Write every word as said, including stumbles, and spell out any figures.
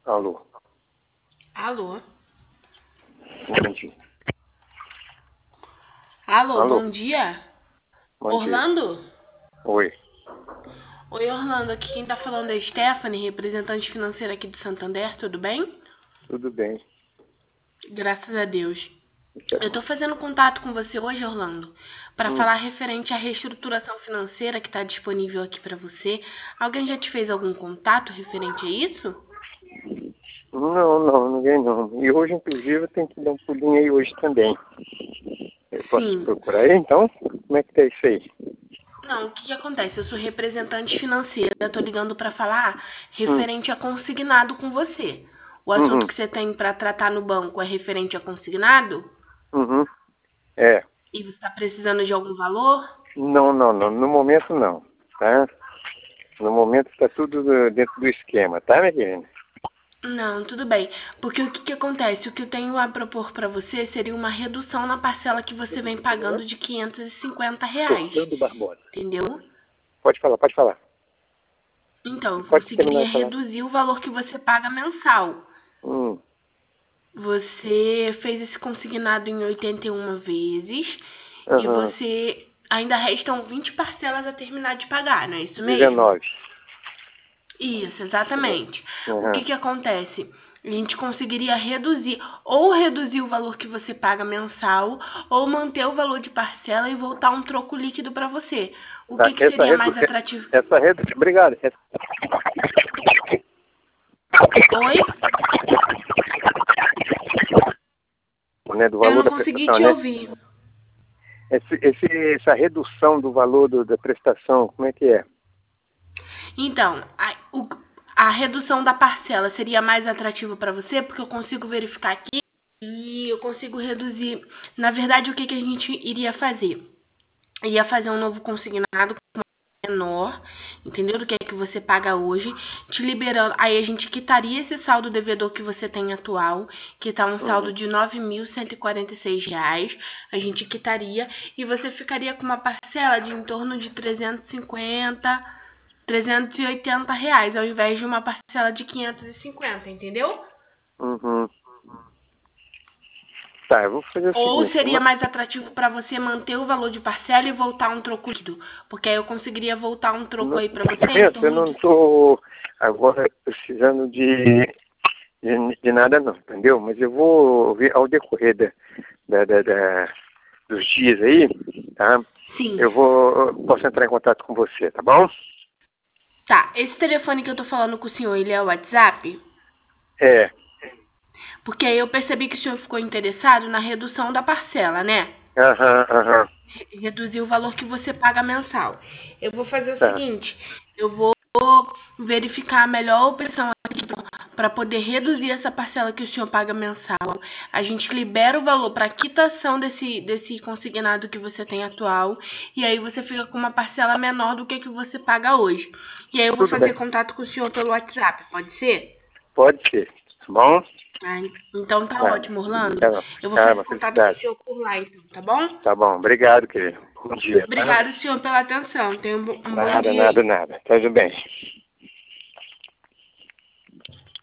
Alô. Alô? Bom dia. Alô, Alô. bom dia? Bom dia. Orlando? Oi. Oi, Orlando. Aqui quem tá falando é Stephanie, representante financeira aqui do Santander, tudo bem? Tudo bem. Graças a Deus. Isso é Eu bom. tô fazendo contato com você hoje, Orlando, para Hum. falar referente à reestruturação financeira que está disponível aqui para você. Alguém já te fez algum contato referente a isso? Não, não, ninguém não. E hoje, inclusive, eu tenho que dar um pulinho aí hoje também. Eu posso te Sim. procurar aí, então? Como é que tá isso aí? Não, o que, que acontece? Eu sou representante financeira, tô ligando para falar Hum. referente a consignado com você. O assunto Uhum. que você tem para tratar no banco é referente a consignado? Uhum. É. E você está precisando de algum valor? Não, não, não. No momento, não. Tá? No momento está tudo do- dentro do esquema, tá, minha querida? Não, tudo bem. Porque o que, que acontece? O que eu tenho a propor para você seria uma redução na parcela que você vem pagando de quinhentos e cinquenta reais. Orlando Barbosa. Entendeu? Pode falar, pode falar. Então, eu Pode terminar conseguiria de falar. reduzir o valor que você paga mensal. Hum. Você fez esse consignado em oitenta e uma vezes e Aham. você ainda restam vinte parcelas a terminar de pagar, não é isso mesmo? dezenove. Isso, exatamente. O que Aham. que acontece? A gente conseguiria reduzir, ou reduzir o valor que você paga mensal, ou manter o valor de parcela e voltar um troco líquido para você. O Tá. que que Essa seria redu... mais atrativo? essa redu... Obrigado. Essa... Oi? Né, do Eu valor não da consegui prestação, te né? ouvir. Esse, esse, essa redução do valor do, da prestação, como é que é? Então, a, o- a redução da parcela seria mais atrativo para você, porque eu consigo verificar aqui e eu consigo reduzir. Na verdade, o que que a gente iria fazer? Ia fazer um novo consignado menor, entendeu? Do que é que você paga hoje, te liberando. Aí a gente quitaria esse saldo devedor que você tem atual, que tá um saldo Uhum. de nove mil cento e quarenta e seis reais. A gente quitaria e você ficaria com uma parcela de em torno de trezentos e cinquenta, trezentos e oitenta reais, ao invés de uma parcela de quinhentos e cinquenta, entendeu? Uhum. Tá, eu vou fazer o Ou seguinte. seria Uma... mais atrativo para você manter o valor de parcela e voltar um troco líquido? Porque aí eu conseguiria voltar um troco No aí para você em momento, eu torno não de. estou agora precisando de, de, de nada não, entendeu? Mas eu vou ver ao decorrer da, da, da, da- dos dias aí, tá? Sim. Eu vou, eu posso entrar em contato com você, tá bom? Tá, esse telefone que eu tô falando com o senhor, ele é o WhatsApp? É. Porque aí eu percebi que o senhor ficou interessado na redução da parcela, né? Aham, aham. Re- Reduzir o valor que você paga mensal. Eu vou fazer o Tá. seguinte, eu vou verificar a melhor opção aqui para poder reduzir essa parcela que o senhor paga mensal. A gente libera o valor para quitação desse, desse consignado que você tem atual. E aí você fica com uma parcela menor do que que você paga hoje. E aí eu vou Tudo fazer bem. contato com o senhor pelo WhatsApp, pode ser? Pode ser. Tá bom? Ah, então tá Tá. ótimo, Orlando. Tá bom. Eu vou Tá, fazer uma contato com o felicidade. senhor por lá, então, tá bom? Tá bom. Obrigado, querido. Bom dia, tá? Obrigado, senhor, pela atenção. Tenha um bo- um bom Nada, dia nada, aí. nada. Tudo bem.